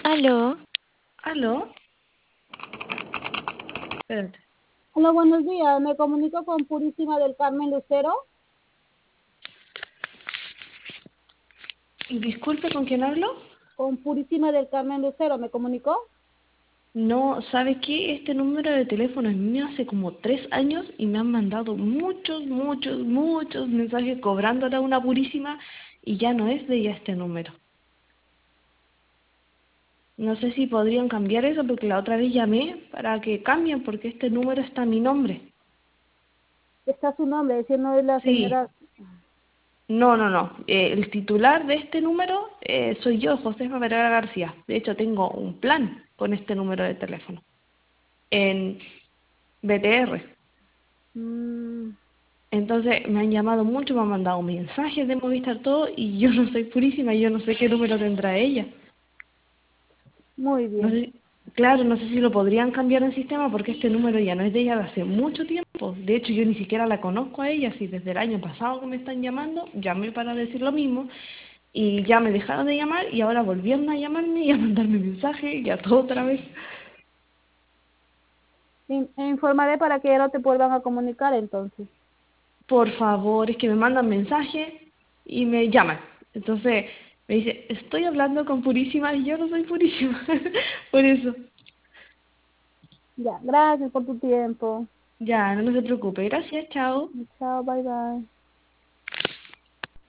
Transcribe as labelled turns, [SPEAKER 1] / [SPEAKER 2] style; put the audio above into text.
[SPEAKER 1] Aló,
[SPEAKER 2] ¿Aló? Espérate.
[SPEAKER 3] Hola, buenos días. Me comunico con Purísima del Carmen Lucero.
[SPEAKER 2] Disculpe, ¿con quién hablo?
[SPEAKER 3] Con Purísima del Carmen Lucero, ¿me comunicó?
[SPEAKER 2] No, ¿sabe qué? Este número de teléfono es mío hace como 3 años y me han mandado muchos mensajes cobrándola una purísima y ya no es de ella este número. No sé si podrían cambiar eso porque la otra vez llamé para que cambien porque este número está a mi nombre.
[SPEAKER 3] Está su nombre, es decir, no es la
[SPEAKER 2] Sí,
[SPEAKER 3] señora.
[SPEAKER 2] no. El titular de este número soy yo, José Pereira García. De hecho, tengo un plan con este número de teléfono en BTR.
[SPEAKER 3] Mm,
[SPEAKER 2] Entonces me han llamado mucho, me han mandado mensajes de Movistar todo y yo no soy purísima, yo no sé qué número tendrá ella.
[SPEAKER 3] muy
[SPEAKER 2] No
[SPEAKER 3] bien.
[SPEAKER 2] sé, claro, no sé si lo podrían cambiar en sistema porque este número ya no es de ella de hace mucho tiempo. De hecho, yo ni siquiera la conozco a ella, si desde el año pasado que me están llamando, llamé para decir lo mismo y ya me dejaron de llamar y ahora volvieron a llamarme y a mandarme mensajes y a todo otra vez.
[SPEAKER 3] Informaré para que ya no te vuelvan a comunicar entonces.
[SPEAKER 2] Por favor, es que me mandan mensajes y me llaman. Entonces me dice, estoy hablando con Purísima y yo no soy Purísima. Por eso.
[SPEAKER 3] Ya, gracias por tu tiempo.
[SPEAKER 2] Ya, no se preocupe. Gracias, chao.
[SPEAKER 3] Chao, bye bye.